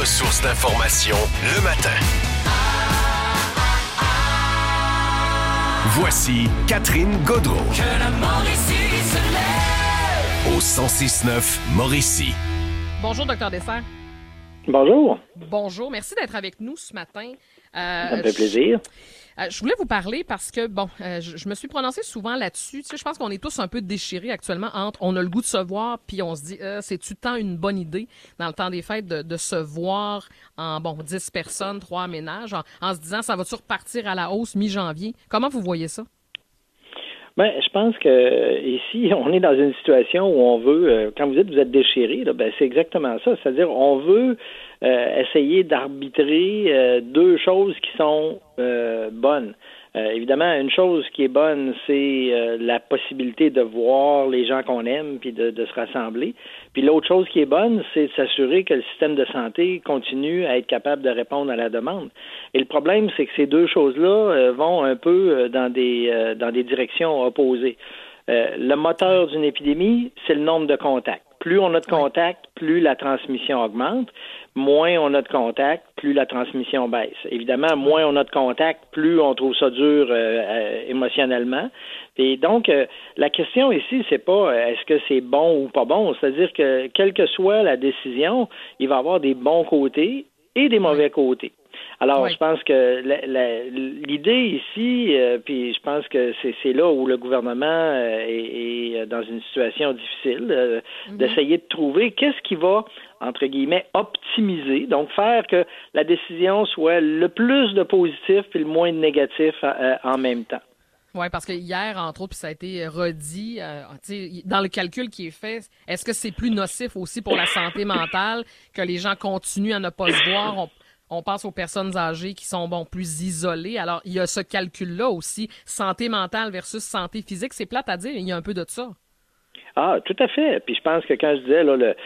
votre source d'information le matin. Voici Catherine Gaudreau. Que la Mauricie se lève. Au 106.9 Mauricie. Bonjour, Dr Dessert. Bonjour. Bonjour, merci d'être avec nous ce matin. Ça me fait plaisir. Je voulais vous parler parce que, je me suis prononcée souvent là-dessus. Tu sais, je pense qu'on est tous un peu déchirés actuellement entre on a le goût de se voir, puis on se dit, c'est-tu tant une bonne idée dans le temps des fêtes de se voir en, 10 personnes, 3 ménages, en se disant, ça va-tu repartir à la hausse mi-janvier? Comment vous voyez ça? Ben, je pense que ici, on est dans une situation où on veut, quand vous êtes déchiré, là, ben c'est exactement ça. C'est-à-dire, on veut essayer d'arbitrer deux choses qui sont bonnes. Évidemment, une chose qui est bonne, c'est la possibilité de voir les gens qu'on aime puis de se rassembler. Puis l'autre chose qui est bonne, c'est de s'assurer que le système de santé continue à être capable de répondre à la demande. Et le problème, c'est que ces deux choses-là vont un peu dans des directions opposées. Le moteur d'une épidémie, c'est le nombre de contacts. Plus on a de contacts, plus la transmission augmente. Moins on a de contacts, plus la transmission baisse. Évidemment, moins on a de contacts, plus on trouve ça dur émotionnellement. Et donc, la question ici, c'est pas est-ce que c'est bon ou pas bon. C'est-à-dire que, quelle que soit la décision, il va y avoir des bons côtés et des mauvais côtés. Alors, je pense que l'idée ici, puis je pense que c'est là où le gouvernement est dans une situation difficile, d'essayer de trouver qu'est-ce qui va, entre guillemets, optimiser, donc faire que la décision soit le plus de positif et le moins de négatif en même temps. Oui, parce que hier, entre autres, puis ça a été redit, dans le calcul qui est fait, est-ce que c'est plus nocif aussi pour la santé mentale que les gens continuent à ne pas se voir? On pense aux personnes âgées qui sont plus isolées. Alors, il y a ce calcul-là aussi, santé mentale versus santé physique. C'est plate à dire, il y a un peu de ça. Ah, tout à fait. Puis je pense que quand je disais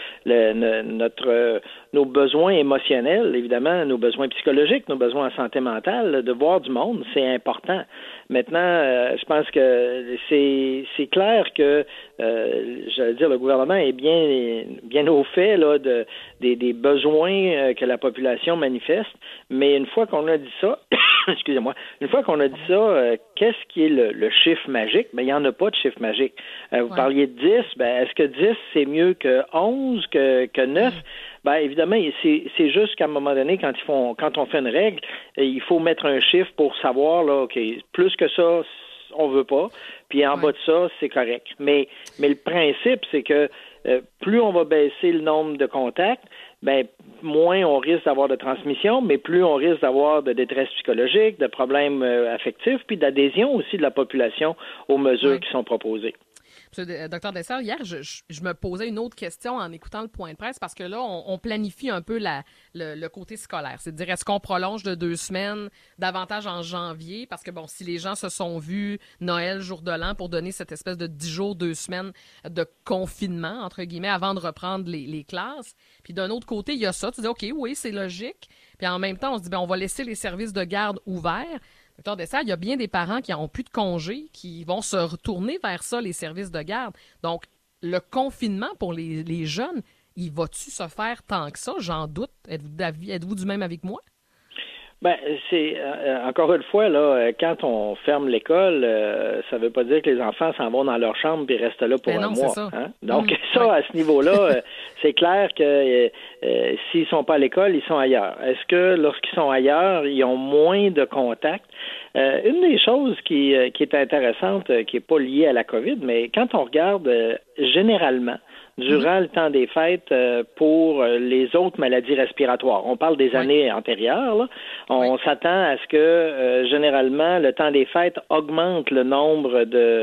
là, nos besoins émotionnels, évidemment, nos besoins psychologiques, nos besoins en santé mentale, de voir du monde, c'est important. Maintenant, je pense que c'est clair que, j'allais dire, le gouvernement est bien au fait là des besoins que la population manifeste. Mais une fois qu'on a dit ça, excusez-moi, une fois qu'on a dit ça, qu'est-ce qui est le chiffre magique? Ben, il n'y en a pas de chiffre magique. Vous parliez de 10, ben, est-ce que 10, c'est mieux que 11, que 9? Ben, évidemment, c'est juste qu'à un moment donné, quand on fait une règle, il faut mettre un chiffre pour savoir, là, OK, plus que ça, on veut pas, puis en bas de ça, c'est correct. Mais le principe, c'est que plus on va baisser le nombre de contacts, ben moins on risque d'avoir de transmission, mais plus on risque d'avoir de détresse psychologique, de problèmes affectifs, puis d'adhésion aussi de la population aux mesures qui sont proposées. Docteur Dessert, hier, je me posais une autre question en écoutant le point de presse parce que là, on planifie un peu le côté scolaire. C'est-à-dire, est-ce qu'on prolonge de 2 semaines davantage en janvier? Parce que, si les gens se sont vus Noël, jour de l'an, pour donner cette espèce de 10 jours, 2 semaines de confinement, entre guillemets, avant de reprendre les classes. Puis d'un autre côté, il y a ça. Tu dis, OK, oui, c'est logique. Puis en même temps, on se dit, on va laisser les services de garde ouverts. Docteur Dessert, il y a bien des parents qui n'ont plus de congés, qui vont se retourner vers ça, les services de garde. Donc, le confinement pour les jeunes, il va-tu se faire tant que ça? J'en doute. Êtes-vous du même avec moi? Ben, c'est encore une fois là, quand on ferme l'école, ça veut pas dire que les enfants s'en vont dans leur chambre et restent là pour un mois. Hein? Donc à ce niveau-là, c'est clair que s'ils sont pas à l'école, ils sont ailleurs. Est-ce que lorsqu'ils sont ailleurs, ils ont moins de contacts? Une des choses qui est intéressante, qui est pas liée à la COVID, mais quand on regarde généralement durant le temps des fêtes pour les autres maladies respiratoires. On parle des années antérieures. Là. On s'attend à ce que, généralement, le temps des fêtes augmente le nombre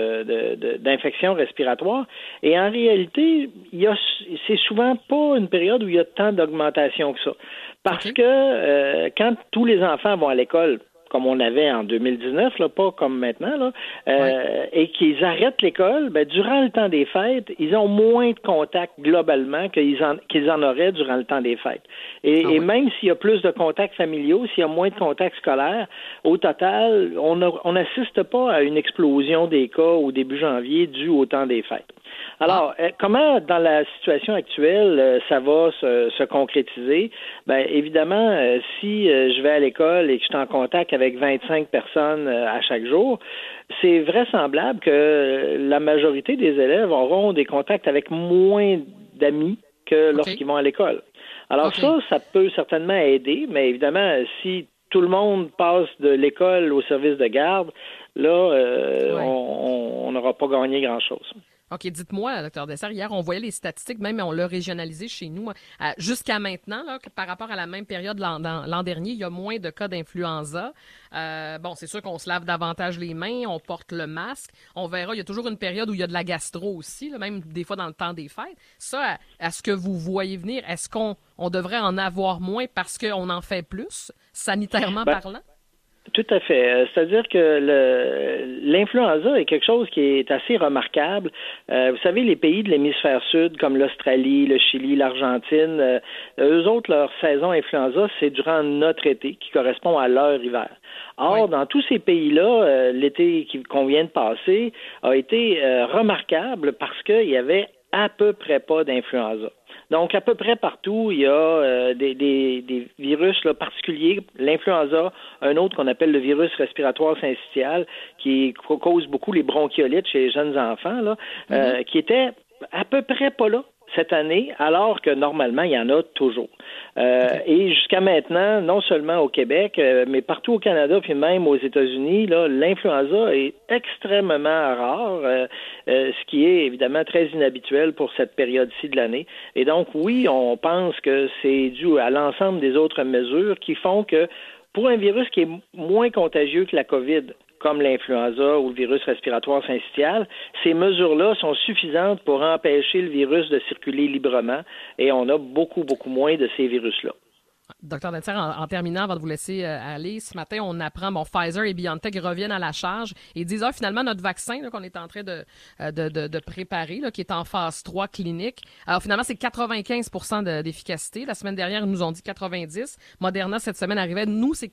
d'infections respiratoires. Et en réalité, c'est souvent pas une période où il y a tant d'augmentation que ça. Parce que quand tous les enfants vont à l'école, comme on avait en 2019, là, pas comme maintenant, là, et qu'ils arrêtent l'école, ben, durant le temps des fêtes, ils ont moins de contacts globalement qu'ils en auraient durant le temps des fêtes. Et même s'il y a plus de contacts familiaux, s'il y a moins de contacts scolaires, au total, on n'assiste pas à une explosion des cas au début janvier dû au temps des fêtes. Alors, comment, dans la situation actuelle, ça va se concrétiser? Bien, évidemment, si je vais à l'école et que je suis en contact avec 25 personnes à chaque jour, c'est vraisemblable que la majorité des élèves auront des contacts avec moins d'amis que lorsqu'ils vont à l'école. Alors ça peut certainement aider, mais évidemment, si tout le monde passe de l'école au service de garde, là, on n'aura pas gagné grand-chose. OK, dites-moi, Dr Dessert, hier, on voyait les statistiques, même on l'a régionalisé chez nous. Jusqu'à maintenant, là, par rapport à la même période l'an dernier, il y a moins de cas d'influenza. Bon, c'est sûr qu'on se lave davantage les mains, on porte le masque. On verra, il y a toujours une période où il y a de la gastro aussi, là, même des fois dans le temps des fêtes. Ça, à ce que vous voyez venir, est-ce qu'on devrait en avoir moins parce qu'on en fait plus, sanitairement parlant? Tout à fait. C'est-à-dire que l'influenza est quelque chose qui est assez remarquable. Vous savez, les pays de l'hémisphère sud, comme l'Australie, le Chili, l'Argentine, eux autres, leur saison influenza, c'est durant notre été, qui correspond à leur hiver. Or, dans tous ces pays-là, l'été qu'on vient de passer a été remarquable parce qu'il y avait à peu près pas d'influenza. Donc, à peu près partout, il y a des virus là, particuliers, l'influenza, un autre qu'on appelle le virus respiratoire syncytial, qui cause beaucoup les bronchiolites chez les jeunes enfants, là, qui était à peu près pas là cette année, alors que normalement, il y en a toujours. Et jusqu'à maintenant, non seulement au Québec, mais partout au Canada, puis même aux États-Unis, là, l'influenza est extrêmement rare, ce qui est évidemment très inhabituel pour cette période-ci de l'année. Et donc, oui, on pense que c'est dû à l'ensemble des autres mesures qui font que pour un virus qui est moins contagieux que la COVID, comme l'influenza ou le virus respiratoire syncytial, ces mesures-là sont suffisantes pour empêcher le virus de circuler librement et on a beaucoup, beaucoup moins de ces virus-là. Docteur Dessert, en terminant, avant de vous laisser aller, ce matin, on apprend, Pfizer et BioNTech reviennent à la charge et disent, finalement, notre vaccin là, qu'on est en train de préparer, là, qui est en phase 3 clinique, alors finalement, c'est 95% d'efficacité. La semaine dernière, ils nous ont dit 90%. Moderna, cette semaine, arrivait. Nous, c'est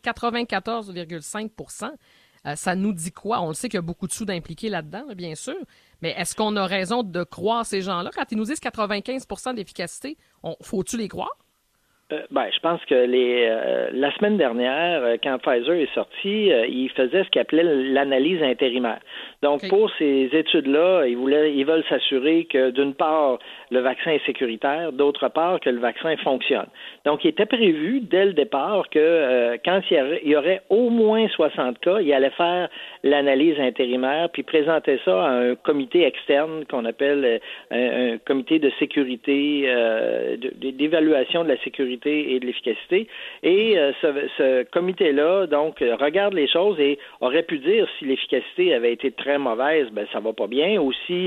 94,5%. Ça nous dit quoi? On le sait qu'il y a beaucoup de sous d'impliqués là-dedans, là, bien sûr, mais est-ce qu'on a raison de croire ces gens-là? Quand ils nous disent 95% d'efficacité, faut-tu les croire? Je pense que la semaine dernière, quand Pfizer est sorti, il faisait ce qu'il appelait l'analyse intérimaire. Donc, pour ces études-là, ils veulent s'assurer que, d'une part, le vaccin est sécuritaire, d'autre part, que le vaccin fonctionne. Donc, il était prévu, dès le départ, que quand il y aurait au moins 60 cas, il allait faire l'analyse intérimaire, puis présenter ça à un comité externe qu'on appelle un comité de sécurité, d'évaluation de la sécurité et de l'efficacité. Et ce comité-là, donc, regarde les choses et aurait pu dire si l'efficacité avait été très mauvaise, ça va pas bien. Ou si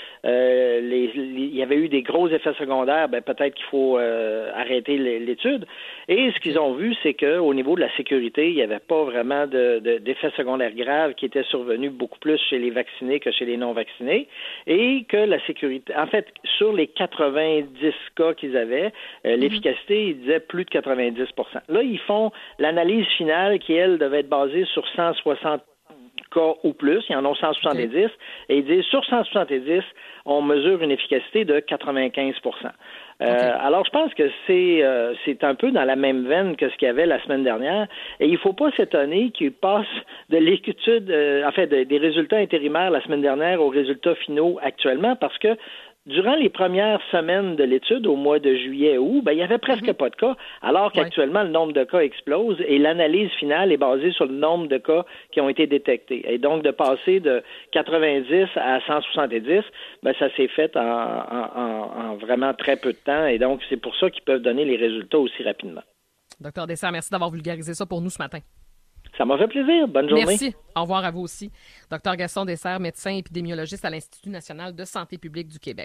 il y avait eu des gros effets secondaires, peut-être qu'il faut arrêter l'étude. Et ce qu'ils ont vu, c'est qu'au niveau de la sécurité, il n'y avait pas vraiment d'effets secondaires graves qui étaient survenus beaucoup plus chez les vaccinés que chez les non-vaccinés. Et que la sécurité, en fait, sur les 90 cas qu'ils avaient, l'efficacité, ils disaient plus de 90%. Là, ils font l'analyse finale qui, elle, devait être basée sur 160 cas ou plus, ils en ont 170, et ils disent sur 170, on mesure une efficacité de 95%. Alors, je pense que c'est un peu dans la même veine que ce qu'il y avait la semaine dernière, et il ne faut pas s'étonner qu'ils passent de l'étude, des résultats intérimaires la semaine dernière aux résultats finaux actuellement, parce que durant les premières semaines de l'étude, au mois de juillet-août, il n'y avait presque pas de cas, alors qu'actuellement, le nombre de cas explose et l'analyse finale est basée sur le nombre de cas qui ont été détectés. Et donc, de passer de 90 à 170, ça s'est fait en vraiment très peu de temps. Et donc, c'est pour ça qu'ils peuvent donner les résultats aussi rapidement. Docteur Dessert, merci d'avoir vulgarisé ça pour nous ce matin. Ça m'a fait plaisir. Bonne journée. Merci. Au revoir à vous aussi. Docteur Gaston Dessert, médecin épidémiologiste à l'Institut national de santé publique du Québec.